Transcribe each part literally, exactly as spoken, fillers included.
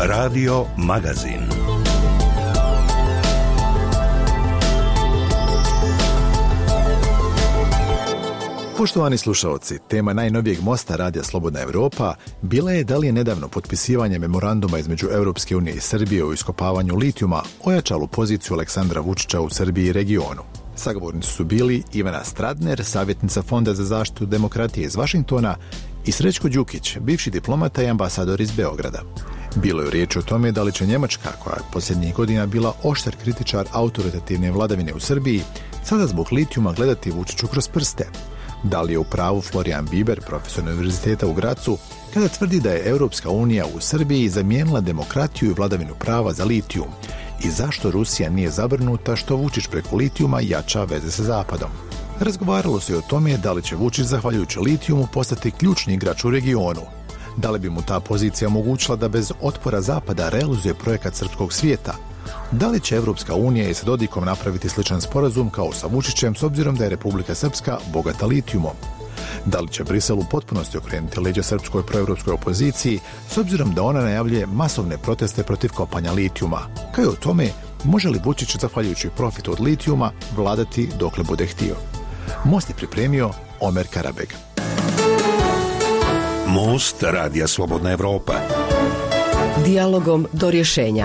Radio Magazin. Poštovani slušaoci, tema najnovijeg mosta Radija Slobodna Evropa bila je da li je nedavno potpisivanje memoranduma između Europske unije i Srbije o iskopavanju litijuma ojačalo poziciju Aleksandra Vučića u Srbiji i regionu. Sagovornici su bili Ivana Stradner, savjetnica Fonda za zaštitu demokratije iz Vašingtona, i Srećko Đukić, bivši diplomata i ambasador iz Beograda. Bilo je riječ o tome da li će Njemačka, koja je posljednjih godina bila oštar kritičar autoritativne vladavine u Srbiji, sada zbog litijuma gledati Vučiću kroz prste. Da li je u pravu Florian Biber, profesor univerziteta u Gracu, kada tvrdi da je Europska unija u Srbiji zamijenila demokratiju i vladavinu prava za litijum? I zašto Rusija nije zabrinuta što Vučić preko litijuma jača veze sa Zapadom? Razgovaralo se i o tome da li će Vučić, zahvaljujući litijumu, postati ključni igrač u regionu. Da li bi mu ta pozicija omogućila da bez otpora Zapada realizuje projekat srpskog svijeta? Da li će Evropska unija i sa Dodikom napraviti sličan sporazum kao sa Vučićem, s obzirom da je Republika Srpska bogata litijumom? Da li će Brisel u potpunosti okrenuti leđa srpskoj proevropskoj opoziciji, s obzirom da ona najavljuje masovne proteste protiv kopanja litijuma? Kao i o tome, može li Vučić, zahvaljujući profitu od litijuma, vladati dokle bude htio? Most je pripremio Omer Karabeg. Most Radija Slobodna Evropa. Dijalogom do rješenja.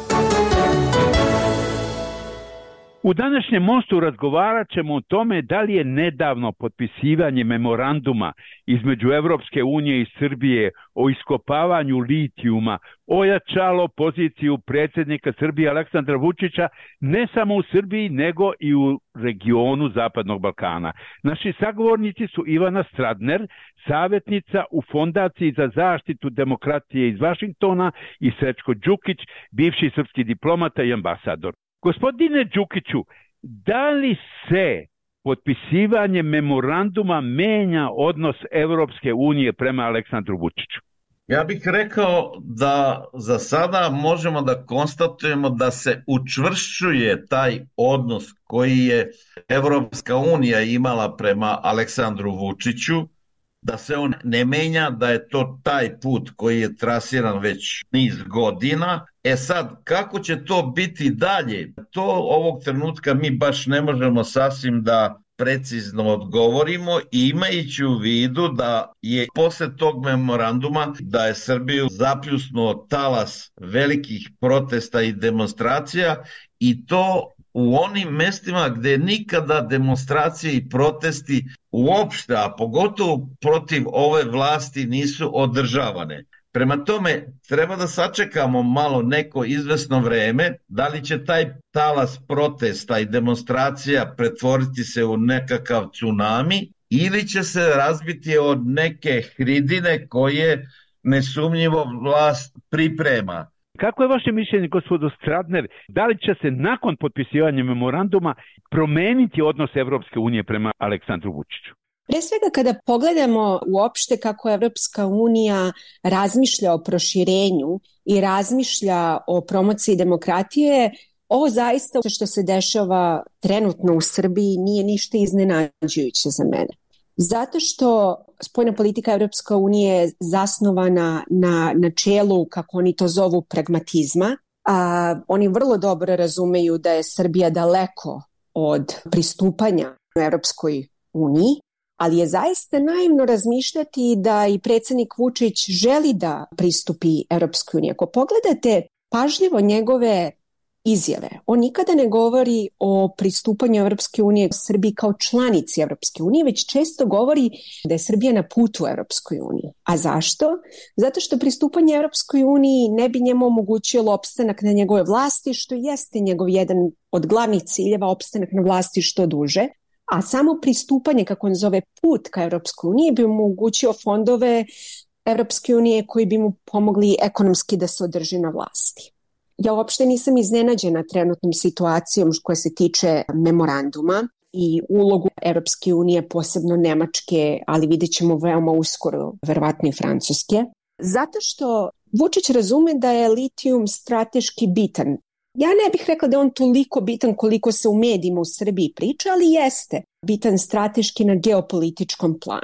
U današnjem mostu razgovarat ćemo o tome da li je nedavno potpisivanje memoranduma između Europske unije i Srbije o iskopavanju litijuma ojačalo poziciju predsjednika Srbije Aleksandra Vučića ne samo u Srbiji nego i u regionu Zapadnog Balkana. Naši sagovornici su Ivana Stradner, savjetnica u Fondaciji za zaštitu demokratije iz Vašingtona, i Srećko Đukić, bivši srpski diplomata i ambasador. Gospodine Đukiću, da li se potpisivanje memoranduma menja odnos Europske unije prema Aleksandru Vučiću? Ja bih rekao da za sada možemo da konstatujemo da se učvršćuje taj odnos koji je Europska unija imala prema Aleksandru Vučiću, da se on ne menja, da je to taj put koji je trasiran već niz godina. E sad, kako će to biti dalje? To ovog trenutka mi baš ne možemo sasvim da precizno odgovorimo, imajući u vidu da je posle tog memoranduma da je Srbiju zapljusnuo talas velikih protesta i demonstracija, i to u onim mestima gde nikada demonstracije i protesti uopšte, a pogotovo protiv ove vlasti, nisu održavane. Prema tome, treba da sačekamo malo neko izvesno vreme, da li će taj talas protesta i demonstracija pretvoriti se u nekakav tsunami ili će se razbiti od neke hridine koje nesumnjivo vlast priprema. Kako je vaše mišljenje, gospodo Stradner, da li će se nakon potpisivanja memoranduma promeniti odnos Evropske unije prema Aleksandru Vučiću? Pre svega, kada pogledamo uopšte kako Evropska unija razmišlja o proširenju i razmišlja o promociji demokratije, ovo zaista što se dešava trenutno u Srbiji nije ništa iznenađujuće za mene. Zato što spoljna politika Evropske unije je zasnovana na načelu, kako oni to zovu, pragmatizma. A, oni vrlo dobro razumeju da je Srbija daleko od pristupanja u Evropskoj uniji, ali je zaista naivno razmišljati da i predsjednik Vučić želi da pristupi Evropskoj uniji. Ako pogledate pažljivo njegove izjave, on nikada ne govori o pristupanju Evropske unije Srbiji kao članici Evropske unije, već često govori da je Srbija na putu Evropskoj uniji. A zašto? Zato što pristupanje Evropskoj uniji ne bi njemu omogućilo opstanak na njegove vlasti, što jeste njegov jedan od glavnih ciljeva, opstanak na vlasti što duže. A samo pristupanje, kako on zove, put ka Evropskoj uniji, bi mu omogućio fondove Evropske unije koji bi mu pomogli ekonomski da se održi na vlasti. Ja uopšte nisam iznenađena trenutnom situacijom koja se tiče memoranduma i ulogu Evropske unije, posebno Nemačke, ali vidjet ćemo veoma uskoro, verovatno i Francuske. Zato što Vučić razume da je litijum strateški bitan. Ja ne bih rekla da je on toliko bitan koliko se u medijima u Srbiji priča, ali jeste bitan strateški na geopolitičkom planu.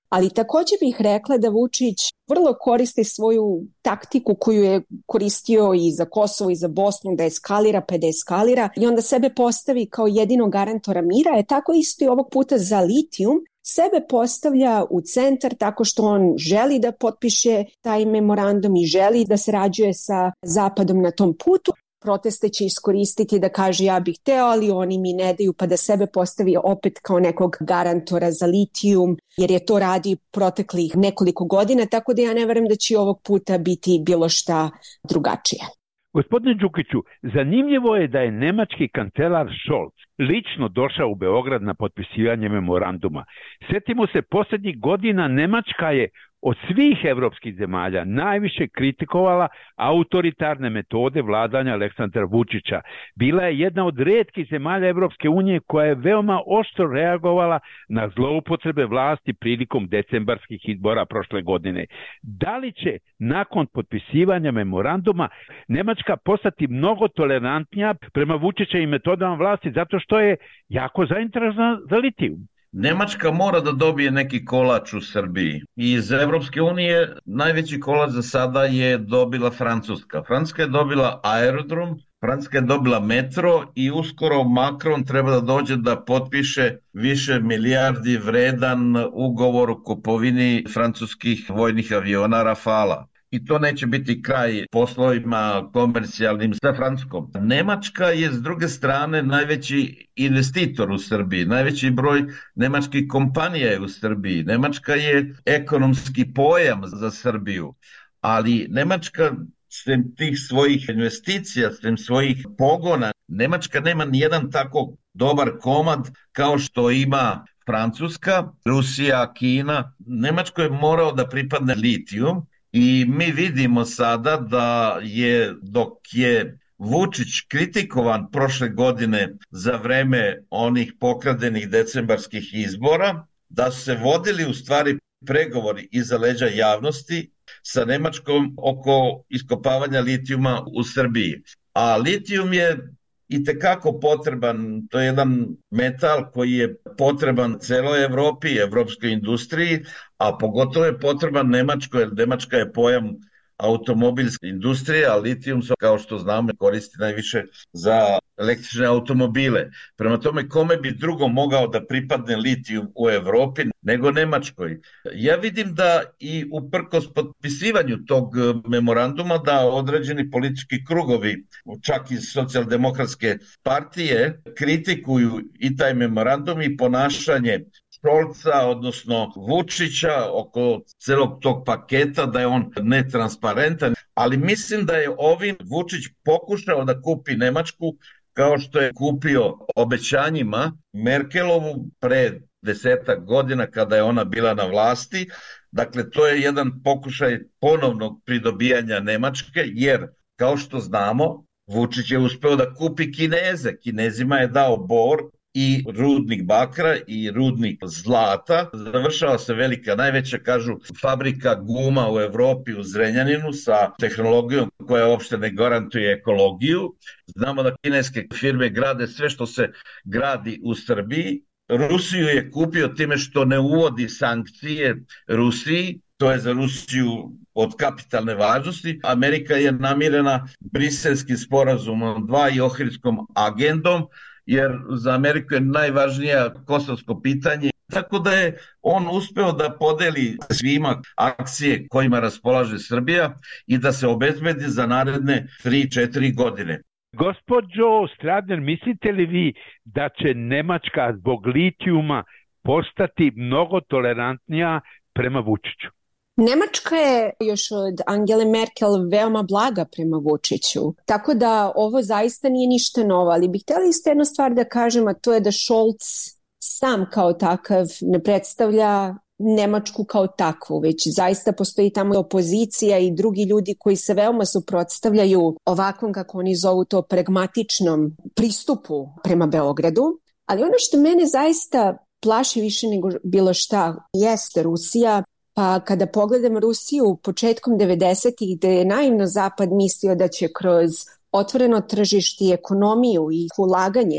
Ali također bih rekla da Vučić vrlo koristi svoju taktiku koju je koristio i za Kosovo i za Bosnu, da eskalira pa da eskalira i onda sebe postavi kao jedino garantora mira, je tako isto i ovog puta za litijum. Sebe postavlja u centar tako što on želi da potpiše taj memorandum i želi da sarađuje sa Zapadom na tom putu. Proteste će iskoristiti da kaže ja bih teo, ali oni mi ne daju, pa da sebe postavi opet kao nekog garantora za litijum, jer je to radi proteklih nekoliko godina, tako da ja ne verujem da će ovog puta biti bilo šta drugačije. Gospodine Đukiću, zanimljivo je da je nemački kancelar Scholz lično došao u Beograd na potpisivanje memoranduma. Sjetimo se, posljednjih godina Nemačka je od svih evropskih zemalja najviše kritikovala autoritarne metode vladanja Aleksandra Vučića. Bila je jedna od rijetkih zemalja Evropske unije koja je veoma oštro reagovala na zloupotrebe vlasti prilikom decembarskih izbora prošle godine. Da li će nakon potpisivanja memoranduma Nemačka postati mnogo tolerantnija prema Vučićevim metodama vlasti zato što je jako zainteresovana za litijum? Nemačka mora da dobije neki kolač u Srbiji. Iz Evropske unije najveći kolač za sada je dobila Francuska. Francuska je dobila aerodrom, Francuska je dobila metro i uskoro Macron treba da dođe da potpiše više milijardi vredan ugovor o kupovini francuskih vojnih aviona Rafala. I to neće biti kraj poslovima komercijalnim sa Francuskom. Nemačka je s druge strane najveći investitor u Srbiji, najveći broj nemačkih kompanija je u Srbiji. Nemačka je ekonomski pojam za Srbiju, ali Nemačka svim tih svojih investicija, svim svojih pogona, Nemačka nema nijedan tako dobar komad kao što ima Francuska, Rusija, Kina. Nemačkoj je morao da pripadne litijum. I mi vidimo sada da je, dok je Vučić kritikovan prošle godine za vreme onih pokradenih decembarskih izbora, da su se vodili u stvari pregovori iza leđa javnosti sa Nemačkom oko iskopavanja litijuma u Srbiji. A litijum je itekako potreban, to je jedan metal koji je potreban celoj Evropi, evropskoj industriji, a pogotovo je potreban Nemačkoj, jer Nemačka je pojam automobilske industrije, a litijum se, kao što znamo, koristi najviše za električne automobile. Prema tome, kome bi drugo mogao da pripadne litijum u Evropi nego Nemačkoj? Ja vidim da i uprkos potpisivanju tog memoranduma da određeni politički krugovi, čak iz socijaldemokratske partije, kritikuju i taj memorandum i ponašanje Scholza, odnosno Vučića, oko celog tog paketa, da je on netransparentan, ali mislim da je ovim Vučić pokušao da kupi Nemačku kao što je kupio obećanjima Merkelovu pre desetak godina kada je ona bila na vlasti. Dakle, to je jedan pokušaj ponovnog pridobijanja Nemačke, jer kao što znamo, Vučić je uspeo da kupi Kineze. Kinezima je dao bor i rudnik bakra i rudnik zlata. Završava se velika, najveća, kažu, fabrika guma u Evropi u Zrenjaninu sa tehnologijom koja uopšte ne garantuje ekologiju. Znamo da kineske firme grade sve što se gradi u Srbiji. Rusiju je kupio time što ne uvodi sankcije Rusiji. To je za Rusiju od kapitalne važnosti. Amerika je namirena Briselskim sporazumom dva i Ohridskom agendom, jer za Ameriku je najvažnija kosovsko pitanje. Tako da je on uspeo da podeli svima akcije kojima raspolaže Srbija i da se obezbedi za naredne tri četiri godine. Gospođo Stradner, mislite li vi da će Nemačka zbog litijuma postati mnogo tolerantnija prema Vučiću? Nemačka je još od Angele Merkel veoma blaga prema Vučiću, tako da ovo zaista nije ništa novo, ali bih htjela isto jednu stvar da kažem, a to je da Scholz sam kao takav ne predstavlja Nemačku kao takvu, već zaista postoji tamo opozicija i drugi ljudi koji se veoma suprotstavljaju ovakvom, kako oni zovu to, pragmatičnom pristupu prema Beogradu. Ali ono što mene zaista plaši više nego bilo šta jeste Rusija. Pa kada pogledam Rusiju početkom devedesetih, gde je naivno Zapad mislio da će kroz otvoreno tržište i ekonomiju i ulaganje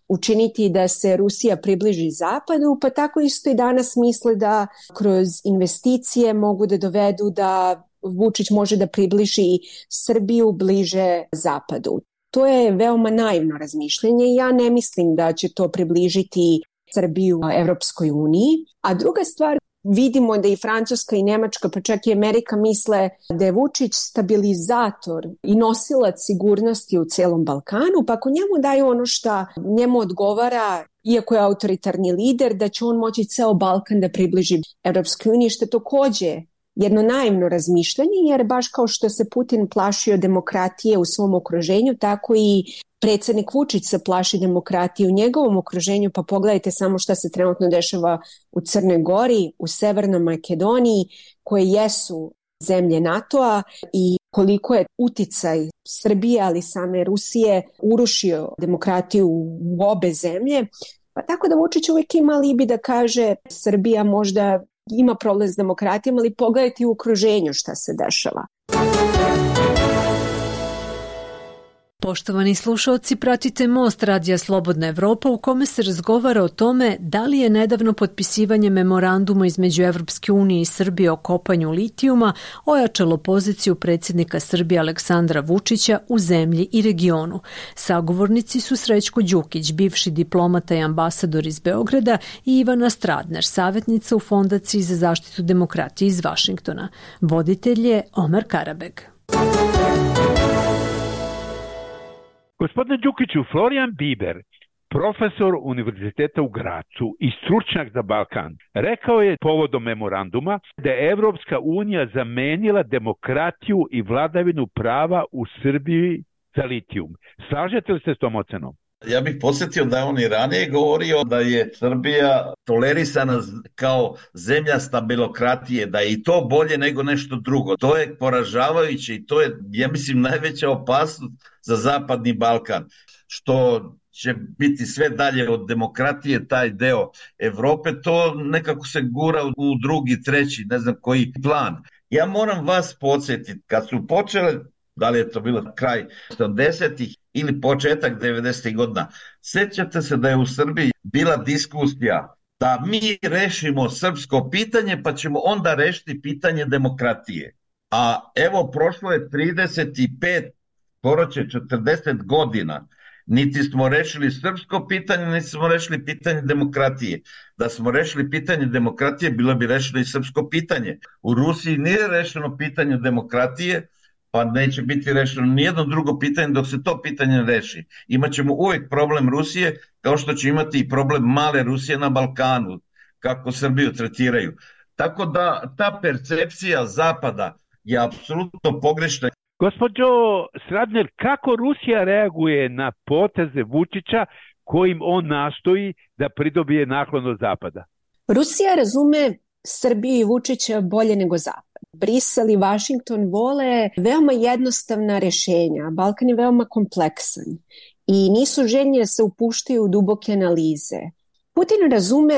učiniti da se Rusija približi Zapadu, pa tako isto i danas misle da kroz investicije mogu da dovedu da Vučić može da približi Srbiju bliže Zapadu. To je veoma naivno razmišljanje i ja ne mislim da će to približiti Srbiju Evropskoj uniji. A druga stvar, vidimo da i Francuska i Nemačka, pa čak i Amerika misle da je Vučić stabilizator i nosilac sigurnosti u celom Balkanu, pa ako njemu daju ono što njemu odgovara, iako je autoritarni lider, da će on moći ceo Balkan da približi Evropskoj uniji, što je takođe jedno naivno razmišljanje, jer baš kao što se Putin plašio demokratije u svom okruženju, tako i predsjednik Vučić se plaši demokratije u njegovom okruženju, pa pogledajte samo šta se trenutno dešava u Crnoj Gori, u Severnoj Makedoniji, koje jesu zemlje NATO-a i koliko je uticaj Srbije, ali same Rusije, urušio demokratiju u obe zemlje. Pa tako da Vučić uvijek ima alibi da kaže Srbija možda ima problem s demokratijom, ali pogledajte u okruženju šta se dešava. Poštovani slušalci, pratite Most Radija Slobodna Evropa u kome se razgovara o tome da li je nedavno potpisivanje memoranduma između Evropske unije i Srbije o kopanju litijuma ojačalo poziciju predsjednika Srbije Aleksandra Vučića u zemlji i regionu. Sagovornici su Srećko Đukić, bivši diplomata i ambasador iz Beograda, i Ivana Stradner, savjetnica u Fondaciji za zaštitu demokratije iz Vašingtona. Voditelj je Omer Karabeg. Gospodine Đukiću, Florian Biber, profesor Univerziteta u Gracu i stručnjak za Balkan, rekao je povodom memoranduma da je Evropska unija zamenila demokratiju i vladavinu prava u Srbiji za litijum. Slažete li se s tom ocenom? Ja bih podsjetio da je on i ranije govorio da je Srbija tolerisana kao zemlja stabilokratije, da je i to bolje nego nešto drugo. To je poražavajuće i to je, ja mislim, najveća opasnost za Zapadni Balkan, što će biti sve dalje od demokratije, taj deo Evrope, to nekako se gura u drugi, treći, ne znam koji plan. Ja moram vas podsjetiti, kad su počele, da li je to bilo kraj osamdesetih ili početak devedesetih godina, sjećate se da je u Srbiji bila diskusija da mi rešimo srpsko pitanje pa ćemo onda rešiti pitanje demokratije. A evo, prošlo je trideset pet, skoro će četrdeset godina, niti smo rešili srpsko pitanje, niti smo rešili pitanje demokratije. Da smo rešili pitanje demokratije, bilo bi rešeno i srpsko pitanje. U Rusiji nije rešeno pitanje demokratije, pa neće biti rešeno nijedno drugo pitanje dok se to pitanje reši. Imaćemo uvijek problem Rusije, kao što će imati i problem male Rusije na Balkanu, kako Srbiju tretiraju. Tako da ta percepcija Zapada je apsolutno pogrešna. Gospođo Stradner, kako Rusija reaguje na poteze Vučića kojim on nastoji da pridobije naklon od Zapada? Rusija razume Srbiju i Vučića bolje nego Zapad. Brisel i Vašington vole veoma jednostavna rešenja. Balkan je veoma kompleksan i nisu željni da se upuštaju u duboke analize. Putin razume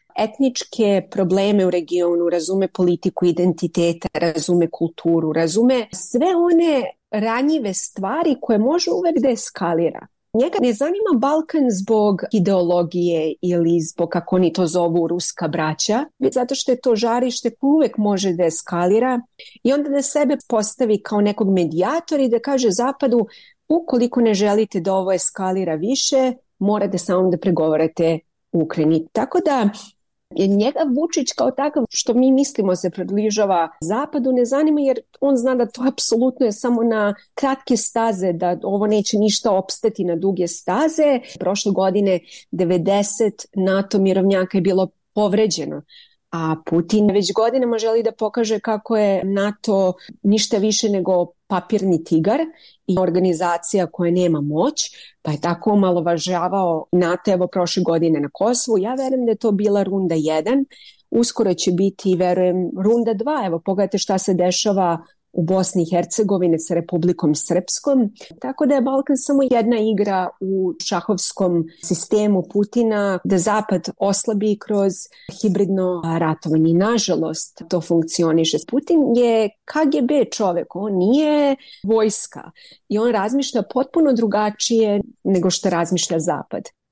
etničke probleme u regionu, razume politiku identiteta, razume kulturu, razume sve one ranjive stvari koje može uvek da eskalira. Njega ne zanima Balkan zbog ideologije ili zbog, kako oni to zovu, ruska braća, već zato što je to žarište koje uvek može da eskalira i onda da sebe postavi kao nekog medijatora i da kaže Zapadu, ukoliko ne želite da ovo eskalira više, morate samo da pregovarate u Ukrajini. Tako da njega Vučić kao takav, što mi mislimo se približava Zapadu, ne zanima, jer on zna da to apsolutno je samo na kratke staze, da ovo neće ništa opstati na duge staze. Prošle godine devedeset NATO mirovnjaka je bilo povređeno, a Putin već godinama želi da pokaže kako je NATO ništa više nego papirni tigar i organizacija koja nema moć, pa je tako omalovažavao NATO evo prošle godine na Kosovu. Ja verujem da je to bila runda jedan, uskoro će biti, verujem, runda dva. Evo, pogledajte šta se dešava u Bosni i Hercegovini sa Republikom Srpskom. Tako da je Balkan samo jedna igra u šahovskom sistemu Putina, da Zapad oslabi kroz hibridno ratovanje. Nažalost, to funkcioniše. Putin je K G B čovek, on nije vojska i on razmišlja potpuno drugačije nego što razmišlja Zapad.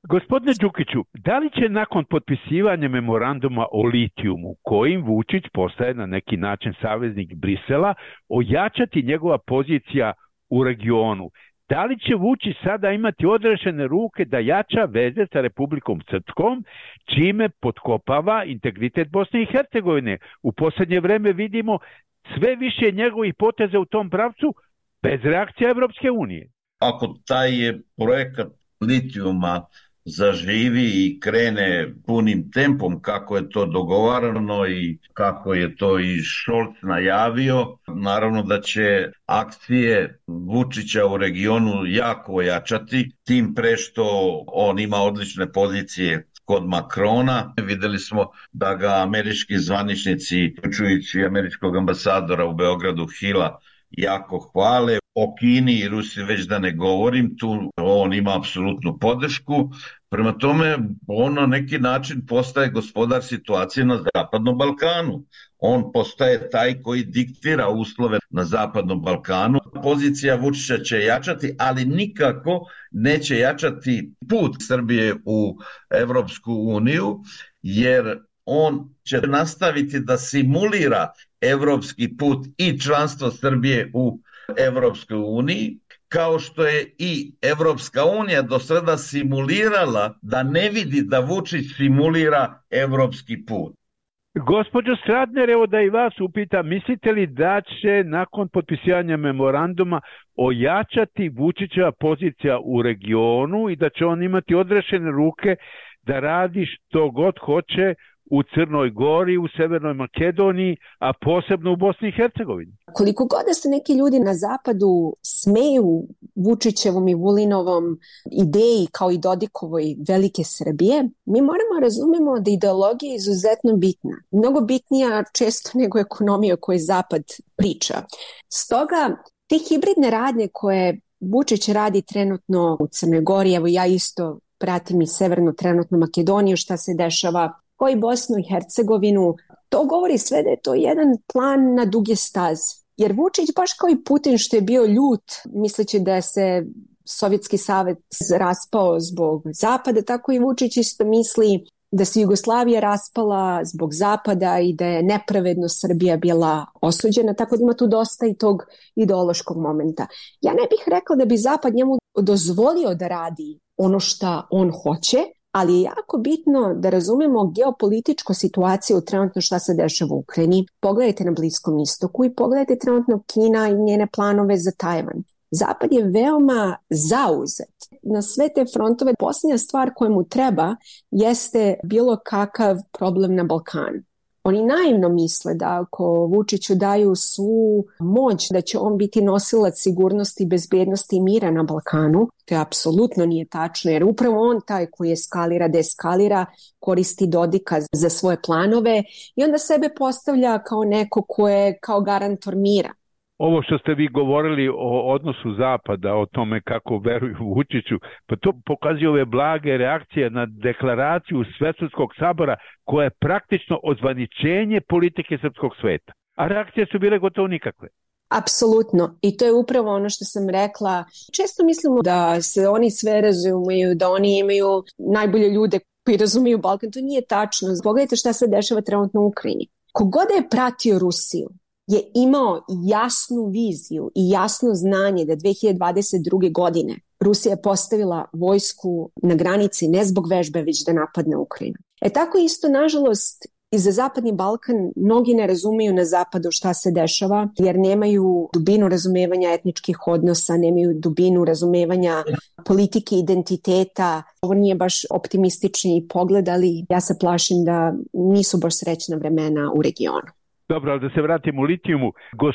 Gospodine Đukiću, da li će nakon potpisivanja memoranduma o litijumu, kojim Vučić postaje na neki način saveznik Brisela, ojačati njegova pozicija u regionu? Da li će Vučić sada imati odrešene ruke da jača veze sa Republikom Srpskom, čime potkopava integritet Bosne i Hercegovine? U posljednje vreme vidimo sve više njegovih poteza u tom pravcu bez reakcije Evropske unije. Ako taj projekat litijuma zaživi i krene punim tempom kako je to dogovarano i kako je to i Scholz najavio, naravno da će akcije Vučića u regionu jako ojačati, tim pre što on ima odlične pozicije kod Makrona. Videli smo da ga američki zvaničnici, uključujući američkog ambasadora u Beogradu Hila, jako hvale. O Kini i Rusiji već da ne govorim, tu on ima apsolutnu podršku. Prema tome, on na neki način postaje gospodar situacije na Zapadnom Balkanu. On postaje taj koji diktira uslove na Zapadnom Balkanu. Pozicija Vučića će jačati, ali nikako neće jačati put Srbije u Evropsku uniju, jer on će nastaviti da simulira evropski put i članstvo Srbije u Evropskoj uniji, kao što je i Evropska unija do sada simulirala da ne vidi da Vučić simulira evropski put. Gospođo Stratner, evo da i vas upitam, mislite li da će nakon potpisivanja memoranduma ojačati Vučićeva pozicija u regionu i da će on imati odrešene ruke da radi što god hoće u Crnoj Gori, u Severnoj Makedoniji, a posebno u Bosni i Hercegovini? Koliko god da se neki ljudi na zapadu smeju Vučićevom i Vulinovom ideji kao i Dodikovoj velike Srbije, mi moramo razumemo da ideologija je izuzetno bitna. Mnogo bitnija često nego ekonomija o kojoj zapad priča. Stoga, te hibridne radnje koje Vučić radi trenutno u Crnoj Gori, evo ja isto pratim i Severnu trenutno Makedoniju, šta se dešava, kao i Bosnu i Hercegovinu, to govori sve da je to jedan plan na duge staze. Jer Vučić, baš kao i Putin što je bio ljut, misleći da se Sovjetski savez raspao zbog Zapada, tako i Vučić isto misli da se Jugoslavija raspala zbog Zapada i da je nepravedno Srbija bila osuđena, tako da ima tu dosta i tog ideološkog momenta. Ja ne bih rekla da bi Zapad njemu dozvolio da radi ono što on hoće, ali je jako bitno da razumemo geopolitičku situaciju trenutno šta se dešava u Ukrajini. Pogledajte na Bliskom istoku i pogledajte trenutno Kina i njene planove za Tajvan. Zapad je veoma zauzet na sve te frontove. Posljednja stvar koja mu treba jeste bilo kakav problem na Balkanu. Oni naivno misle da ako Vučiću daju svu moć da će on biti nosilac sigurnosti, bezbednosti i mira na Balkanu, to je apsolutno nije tačno, jer upravo on taj koji eskalira, deeskalira, koristi Dodika za svoje planove i onda sebe postavlja kao neko ko je kao garantor mira. Ovo što ste vi govorili o odnosu Zapada, o tome kako veruju Vučiću, pa to pokazuje ove blage reakcije na deklaraciju Svetskog sabora koja je praktično ozvaničenje politike srpskog sveta. A reakcije su bile gotovo nikakve. Apsolutno. I to je upravo ono što sam rekla. Često mislimo da se oni sve razumiju, da oni imaju najbolje ljude koji razumiju Balkan. To nije tačno. Pogledajte šta se dešava trenutno u Ukrajini. Kogod je pratio Rusiju je imao jasnu viziju i jasno znanje da dve hiljade dvadeset druge. godine Rusija je postavila vojsku na granici ne zbog vežbe, već da napadne Ukrajinu. E tako isto, nažalost, i za Zapadni Balkan mnogi ne razumiju na zapadu šta se dešava, jer nemaju dubinu razumevanja etničkih odnosa, nemaju dubinu razumevanja politike, identiteta. Ovo nije baš optimistični pogled, ali ja se plašim da nisu baš srećna vremena u regionu. Dobro, ali da se vratimo u litijumu.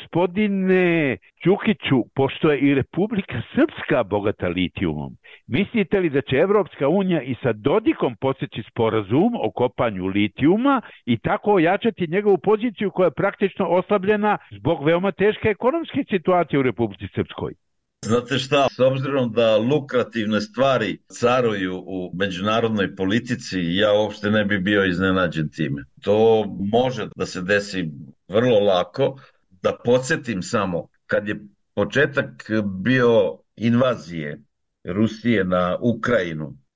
Gospodine Đukiću, pošto je i Republika Srpska bogata litijumom, mislite li da će Evropska unija i sa Dodikom postići sporazum o kopanju litijuma i tako ojačati njegovu poziciju koja je praktično oslabljena zbog veoma teške ekonomske situacije u Republici Srpskoj? Znate šta, s obzirom da lukrativne stvari caruju u međunarodnoj politici, ja uopšte ne bi bio iznenađen time. To može da se desi vrlo lako. Da podsjetim samo, kad je početak bio invazije Rusije na Ukrajinu,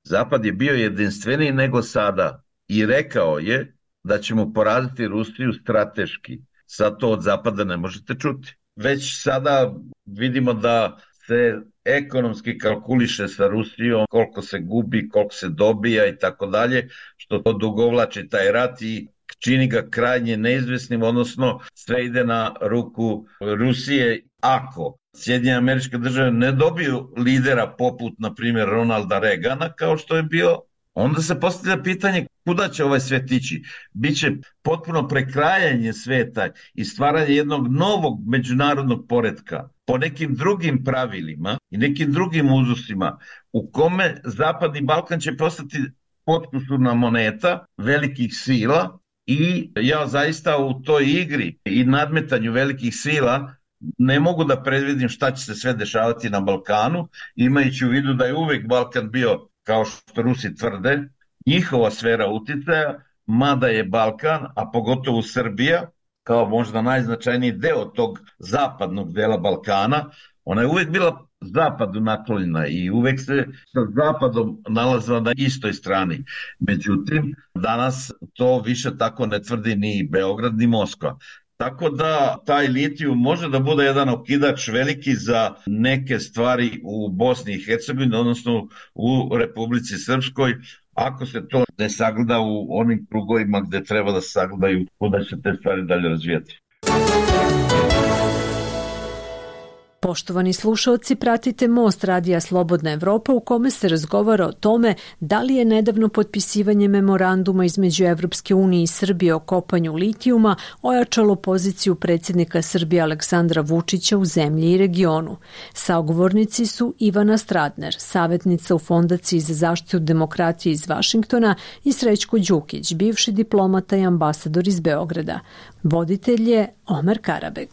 Zapad je bio jedinstveniji nego sada i rekao je da ćemo poraziti Rusiju strateški. Sad to od Zapada ne možete čuti. Već sada vidimo da se ekonomski kalkuliše sa Rusijom, koliko se gubi, koliko se dobija i tako dalje, što to dugovlači taj rat i čini ga krajnje neizvesnim, odnosno sve ide na ruku Rusije. Ako Sjedinjene Američke Države ne dobiju lidera poput, na primjer, Ronalda Reagana, kao što je bio, onda se postavlja pitanje kuda će ovaj svet ići. Biće potpuno prekrajanje sveta i stvaranje jednog novog međunarodnog poretka po nekim drugim pravilima i nekim drugim uzusima, u kome Zapadni Balkan će postati potkusurna moneta velikih sila i ja zaista u toj igri i nadmetanju velikih sila ne mogu da predvidim šta će se sve dešavati na Balkanu, imajući u vidu da je uvek Balkan bio, kao što Rusi tvrde, njihova sfera uticaja, mada je Balkan, a pogotovo Srbija, kao možda najznačajniji deo tog zapadnog dela Balkana, ona je uvek bila zapadu naklonjena i uvek se sa zapadom nalazila na istoj strani. Međutim, danas to više tako ne tvrdi ni Beograd ni Moskva. Tako da taj litijum može da bude jedan okidač veliki za neke stvari u Bosni i Hercegovini, odnosno u Republici Srpskoj, ako se to ne sagleda u onim krugovima gde treba da se sagledaju, kuda će te stvari dalje razvijati. Poštovani slušaoci, pratite Most radija Slobodna Evropa u kome se razgovara o tome da li je nedavno potpisivanje memoranduma između Evropske unije i Srbije o kopanju litijuma ojačalo poziciju predsjednika Srbije Aleksandra Vučića u zemlji i regionu. Sagovornici su Ivana Stratner, savjetnica u Fondaciji za zaštitu demokratije iz Vašingtona, i Srećko Đukić, bivši diplomata i ambasador iz Beograda. Voditelj je Omer Karabeg.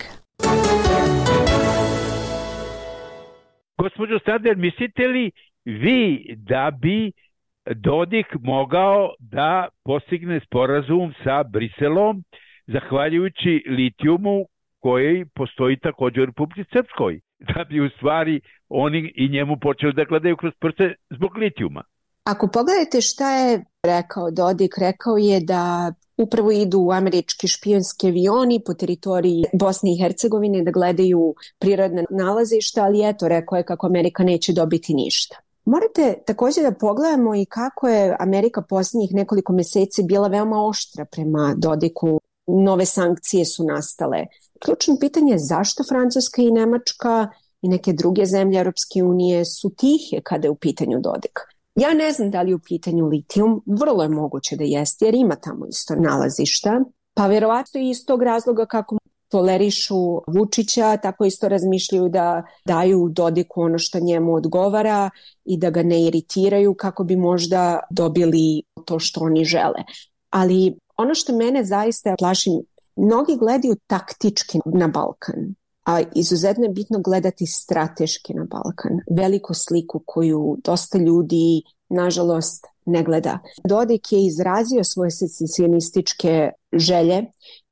Gospođo Stratner, mislite li vi da bi Dodik mogao da postigne sporazum sa Briselom zahvaljujući litijumu koji postoji također u Republici Srpskoj, da bi u stvari oni i njemu počeli da gledaju kroz prste zbog litijuma? Ako pogledate šta je rekao Dodik, rekao je da upravo idu američki špijunski avioni po teritoriji Bosne i Hercegovine da gledaju prirodne nalazišta, ali eto, rekao je kako Amerika neće dobiti ništa. Morate također da pogledamo i kako je Amerika posljednjih nekoliko meseci bila veoma oštra prema Dodiku. Nove sankcije su nastale. Ključno pitanje je zašto Francuska i Nemačka i neke druge zemlje Europske unije su tihe kada je u pitanju Dodik. Ja ne znam da li je u pitanju litijum, vrlo je moguće da jeste jer ima tamo isto nalazišta, pa vjerovatno i iz tog razloga kako tolerišu Vučića, tako isto razmišljaju da daju Dodiku ono što njemu odgovara i da ga ne iritiraju kako bi možda dobili to što oni žele. Ali ono što mene zaista plaši, mnogi gledaju taktički na Balkan, a izuzetno je bitno gledati strateški na Balkan, veliku sliku koju dosta ljudi, nažalost, ne gleda. Dodik je izrazio svoje secesionističke želje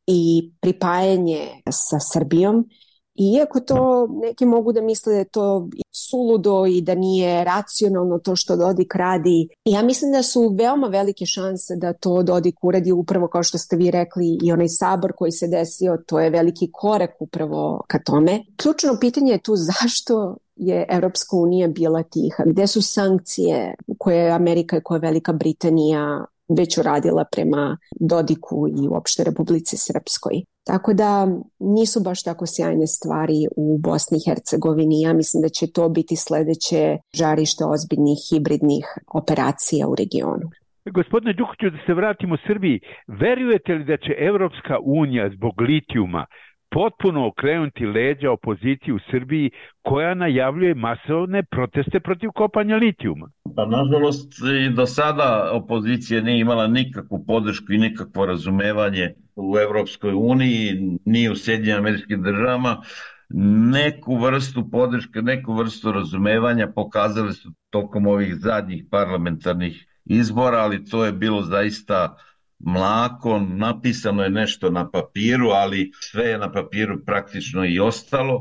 i pripajanje sa Srbijom, iako to neki mogu da misle da je to suludo i da nije racionalno to što Dodik radi. Ja mislim da su veoma velike šanse da to Dodik uradi upravo kao što ste vi rekli i onaj sabor koji se desio, to je veliki korak upravo ka tome. Ključno pitanje je tu zašto je Evropska unija bila tiha, gde su sankcije koje je Amerika i koja je Velika Britanija već uradila prema Dodiku i uopšte Republici Srpskoj. Tako da nisu baš tako sjajne stvari u Bosni i Hercegovini. Ja mislim da će to biti sledeće žarište ozbiljnih hibridnih operacija u regionu. Gospodine Đukiću, da se vratimo Srbiji, verujete li da će Evropska unija zbog litijuma potpuno okrenuti leđa opoziciji u Srbiji koja najavljuje masovne proteste protiv kopanja litijuma? Pa nažalost i do sada opozicija nije imala nikakvu podršku i nikakvo razumevanje u Evropskoj uniji, ni u Sjedinjenim Američkim Državama. Neku vrstu podrške, neku vrstu razumevanja pokazali su tokom ovih zadnjih parlamentarnih izbora, ali to je bilo zaista mlako, napisano je nešto na papiru, ali sve je na papiru praktično i ostalo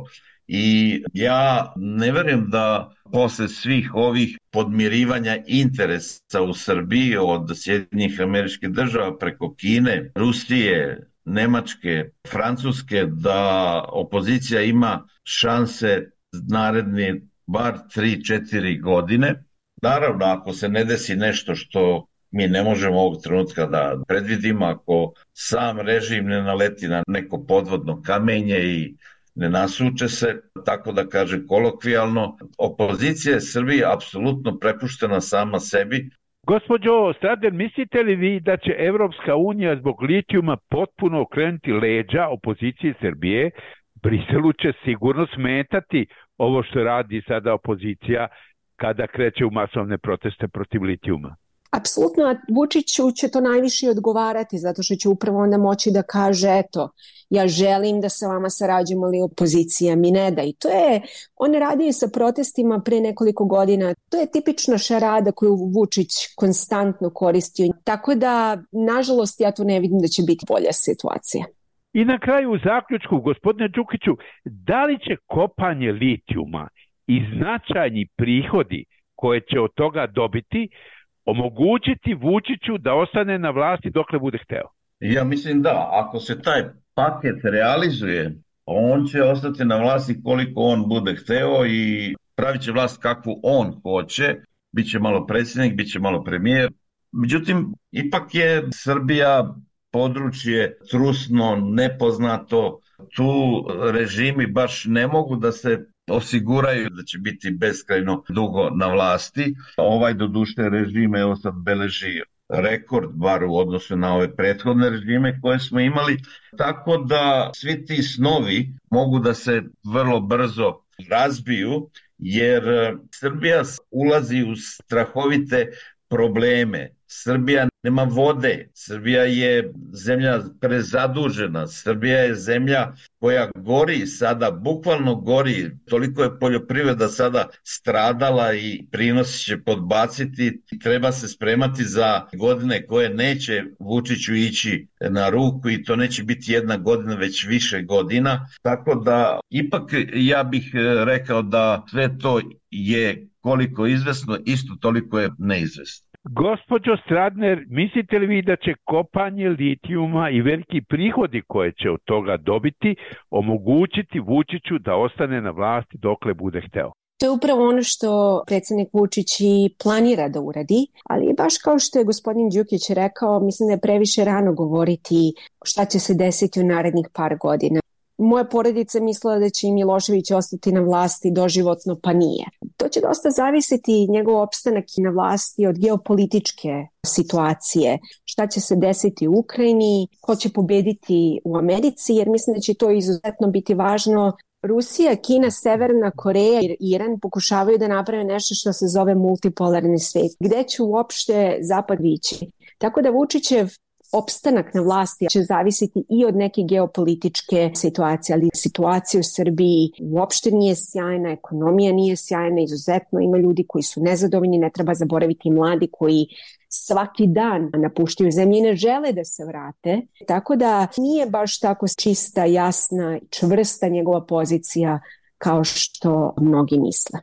i ja ne verujem da posle svih ovih podmirivanja interesa u Srbiji od Sjedinjenih Američkih Država preko Kine, Rusije, Nemačke, Francuske, da opozicija ima šanse naredni bar tri četiri godine. Naravno, ako se ne desi nešto što mi ne možemo ovog trenutka da predvidimo, ako sam režim ne naleti na neko podvodno kamenje i ne nasuče se, tako da kažem kolokvijalno, opozicija je Srbiji apsolutno prepuštena sama sebi. Gospođo Stradner, mislite li vi da će Evropska unija zbog litijuma potpuno okrenuti leđa opoziciji Srbije? Briselu će sigurno smetati ovo što radi sada opozicija kada kreće u masovne proteste protiv litijuma. Apsolutno, a Vučiću će to najviše odgovarati, zato što će upravo onda moći da kaže, eto, ja želim da sa vama sarađujemo, ali opozicija mi ne da. I to je, on radi sa protestima pre nekoliko godina, to je tipična šarada koju Vučić konstantno koristio. Tako da, nažalost, ja tu ne vidim da će biti bolja situacija. I na kraju u zaključku, gospodine Đukiću, da li će kopanje litijuma i značajni prihodi koje će od toga dobiti omogućiti Vučiću da ostane na vlasti dokle bude hteo? Ja mislim da, ako se taj paket realizuje, on će ostati na vlasti koliko on bude hteo i pravit će vlast kakvu on hoće, biće malo predsjednik, biće malo premijer. Međutim, ipak je Srbija područje trusno, nepoznato, tu režimi baš ne mogu da se osiguraju da će biti beskrajno dugo na vlasti. Ovaj doduše režime, evo sad beleži rekord, bar u odnosu na ove prethodne režime koje smo imali, tako da svi ti snovi mogu da se vrlo brzo razbiju, jer Srbija ulazi u strahovite probleme. Srbija nema vode, Srbija je zemlja prezadužena, Srbija je zemlja koja gori sada, bukvalno gori, toliko je poljoprivreda sada stradala i prinosi će podbaciti, treba se spremati za godine koje neće Vučiću ići na ruku i to neće biti jedna godina, već više godina, tako da ipak ja bih rekao da sve to je koliko izvesno, isto toliko je neizvesno. Gospođo Stradner, mislite li vi da će kopanje litijuma i veliki prihodi koje će od toga dobiti omogućiti Vučiću da ostane na vlasti dokle bude hteo? To je upravo ono što predsjednik Vučić i planira da uradi, ali baš kao što je gospodin Đukić rekao, mislim da je previše rano govoriti šta će se desiti u narednih par godina. Moja porodica mislila da će i Milošević ostati na vlasti doživotno, pa nije. To će dosta zavisiti njegov opstanak na vlasti od geopolitičke situacije. Šta će se desiti u Ukrajini, ko će pobediti u Americi, jer mislim da će to izuzetno biti važno. Rusija, Kina, Severna Koreja i Iran pokušavaju da naprave nešto što se zove multipolarni svet. Gde će uopšte Zapad vići? Tako da Vučićev opstanak na vlasti će zavisiti i od neke geopolitičke situacije, ali situacija u Srbiji uopšte nije sjajna, ekonomija nije sjajna, izuzetno ima ljudi koji su nezadovoljni, ne treba zaboraviti mladi koji svaki dan napuštaju zemlju i ne žele da se vrate, tako da nije baš tako čista, jasna, čvrsta njegova pozicija kao što mnogi misle.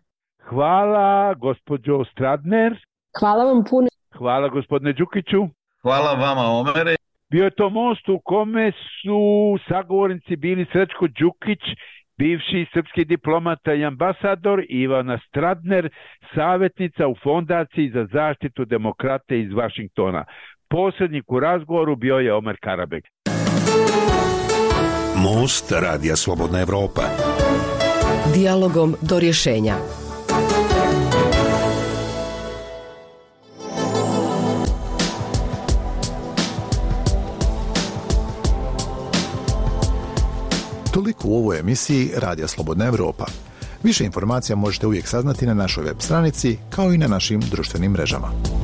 Hvala gospođo Stradner. Hvala vam puno. Hvala gospodine Đukiću. Hvala vama, Omere. Bio je to most u kome su sagovornici bili Srećko Đukić, bivši srpski diplomata i ambasador, i Ivana Stradner, savjetnica u Fondaciji za zaštitu demokrate iz Vašingtona. Posrednik u razgovoru bio je Omer Karabek. Most Radija Slobodna Evropa. Dijalogom do rješenja. Toliko u ovoj emisiji Radija Slobodna Evropa. Više informacija možete uvijek saznati na našoj web stranici kao i na našim društvenim mrežama.